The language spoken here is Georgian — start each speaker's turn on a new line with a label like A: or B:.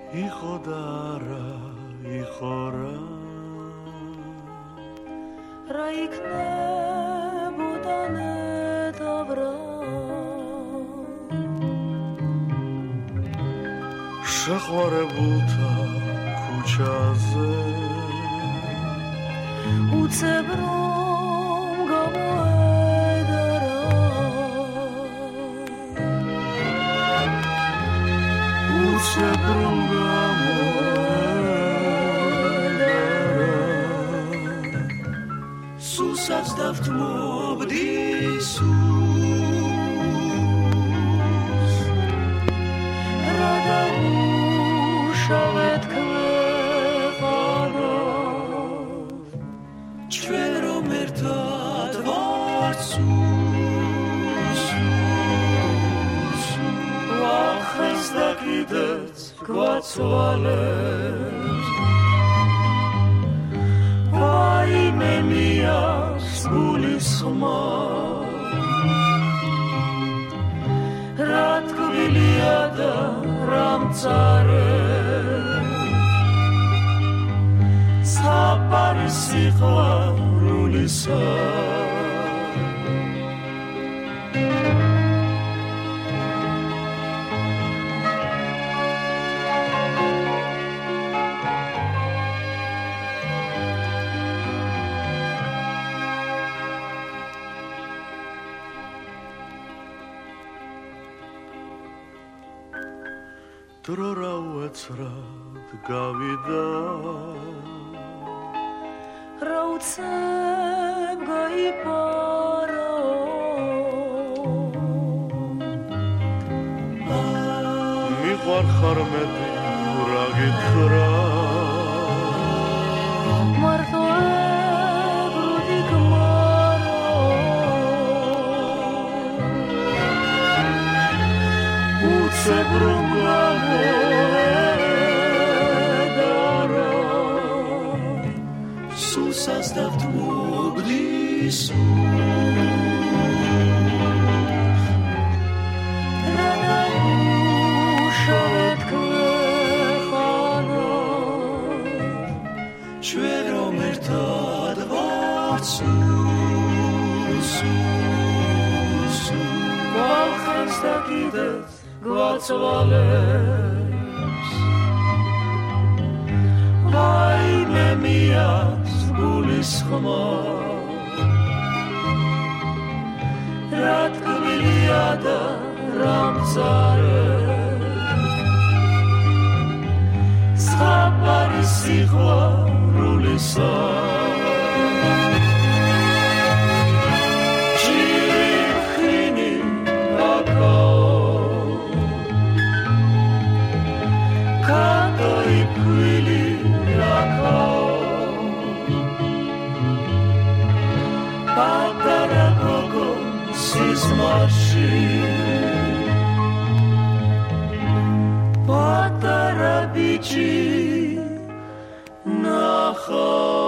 A: იყო და არა იყო რა
B: რა იქნებოდა ნედავრა
A: შეყვარებულთა ქუჩაზე
B: უცებ რომ გამოედარა
A: უცებ რომ სულსაც დავთმობდი სულს
B: რა დაუშავეთ ქვეყანა
A: ჩვენ რომ ერთად ვართ სულს
B: ვახეს და კიდეც გვაცვალებს ვაიმე მიას გულის ხმა რა თბილია და რა მწარე საფარი სიყვარულისა დრო რა უეცრად გავიდა რა უცებ გაიპარა
A: მიყვარხარ მეტი რა გითხრა
B: მარტო ებრუდი გმარა
A: უცებ რომ სულსაც დავთმობდი სულს
B: რა დაუშავეთ ქვეყანა
A: ჩვენ რომ ერთად ვართ სულს
B: ვახეს და კიდეც გვაცვალებს ვაიმე მიას გულის ხმა რა თბილია და რა მწარე საფარი სიყვარულისა ჭირიფხინი აკაო კატოი ქვილი აკაო პატარა გოგო სიზმარში პატარა ბიჭი ნახა